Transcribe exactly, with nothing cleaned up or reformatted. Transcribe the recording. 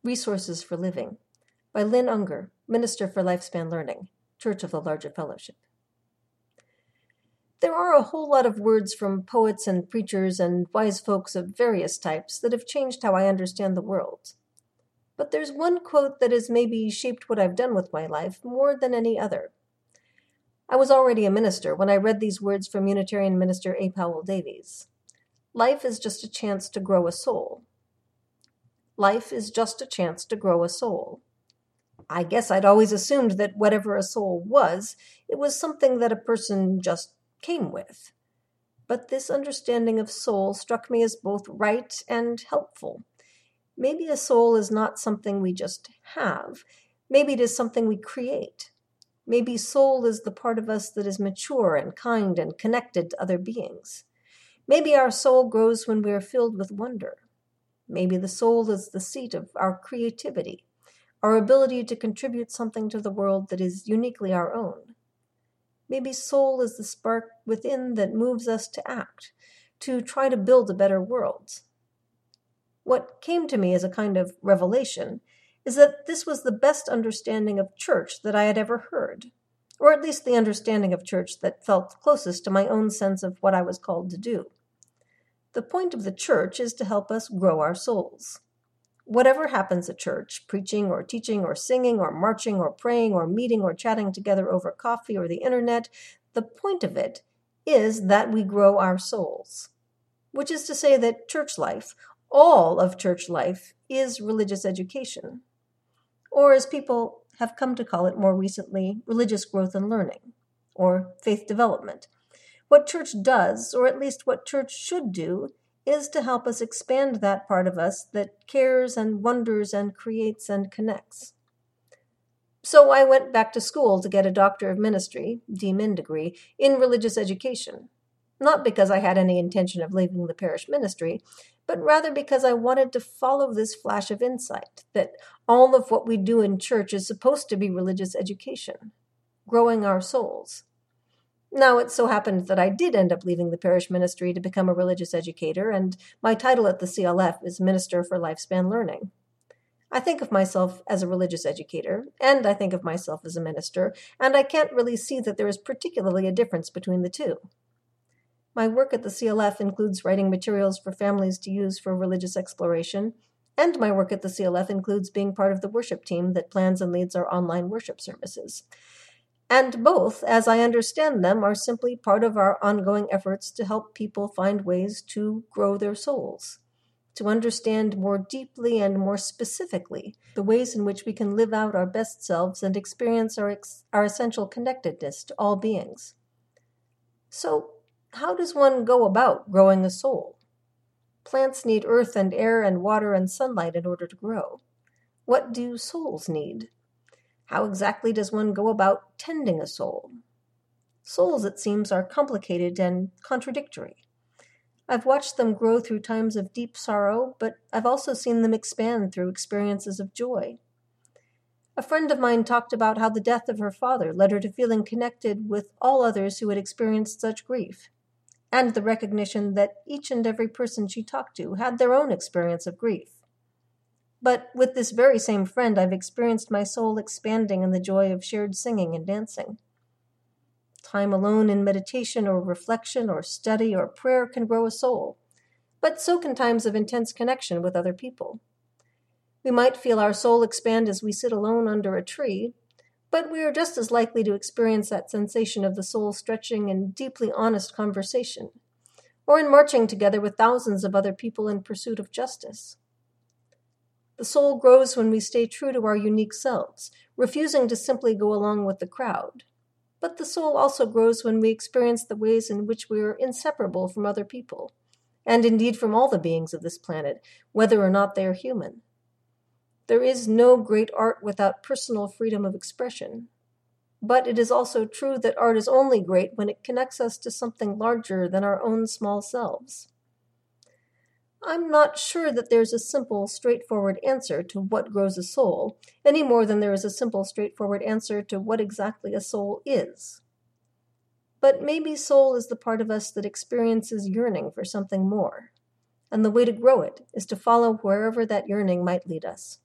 Resources for Living by Lynn Unger, Minister for Lifespan Learning, Church of the Larger Fellowship. There are a whole lot of words from poets and preachers and wise folks of various types that have changed how I understand the world. But there's one quote that has maybe shaped what I've done with my life more than any other. I was already a minister when I read these words from Unitarian minister A. Powell Davies. Life is just a chance to grow a soul. Life is just a chance to grow a soul. I guess I'd always assumed that whatever a soul was, it was something that a person just came with. But this understanding of soul struck me as both right and helpful. Maybe a soul is not something we just have. Maybe it is something we create. Maybe soul is the part of us that is mature and kind and connected to other beings. Maybe our soul grows when we are filled with wonder. Maybe the soul is the seat of our creativity, our ability to contribute something to the world that is uniquely our own. Maybe soul is the spark within that moves us to act, to try to build a better world. What came to me as a kind of revelation is that this was the best understanding of church that I had ever heard, or at least the understanding of church that felt closest to my own sense of what I was called to do. The point of the church is to help us grow our souls. Whatever happens at church, preaching or teaching or singing or marching or praying or meeting or chatting together over coffee or the internet, the point of it is that we grow our souls. Which is to say that church life, all of church life, is religious education. Or as people have come to call it more recently, religious growth and learning, or faith development. What church does, or at least what church should do, is to help us expand that part of us that cares and wonders and creates and connects. So I went back to school to get a Doctor of Ministry, D Min degree, in religious education. Not because I had any intention of leaving the parish ministry, but rather because I wanted to follow this flash of insight, that all of what we do in church is supposed to be religious education, growing our souls. Now, it so happened that I did end up leaving the parish ministry to become a religious educator, and my title at the C L F is Minister for Lifespan Learning. I think of myself as a religious educator, and I think of myself as a minister, and I can't really see that there is particularly a difference between the two. My work at the C L F includes writing materials for families to use for religious exploration, and my work at the C L F includes being part of the worship team that plans and leads our online worship services. And both, as I understand them, are simply part of our ongoing efforts to help people find ways to grow their souls, to understand more deeply and more specifically the ways in which we can live out our best selves and experience our, ex- our essential connectedness to all beings. So, how does one go about growing a soul? Plants need earth and air and water and sunlight in order to grow. What do souls need? How exactly does one go about tending a soul? Souls, it seems, are complicated and contradictory. I've watched them grow through times of deep sorrow, but I've also seen them expand through experiences of joy. A friend of mine talked about how the death of her father led her to feeling connected with all others who had experienced such grief, and the recognition that each and every person she talked to had their own experience of grief. But with this very same friend, I've experienced my soul expanding in the joy of shared singing and dancing. Time alone in meditation or reflection or study or prayer can grow a soul, but so can times of intense connection with other people. We might feel our soul expand as we sit alone under a tree, but we are just as likely to experience that sensation of the soul stretching in deeply honest conversation, or in marching together with thousands of other people in pursuit of justice. The soul grows when we stay true to our unique selves, refusing to simply go along with the crowd. But the soul also grows when we experience the ways in which we are inseparable from other people, and indeed from all the beings of this planet, whether or not they are human. There is no great art without personal freedom of expression. But it is also true that art is only great when it connects us to something larger than our own small selves. I'm not sure that there's a simple, straightforward answer to what grows a soul, any more than there is a simple, straightforward answer to what exactly a soul is. But maybe soul is the part of us that experiences yearning for something more, and the way to grow it is to follow wherever that yearning might lead us.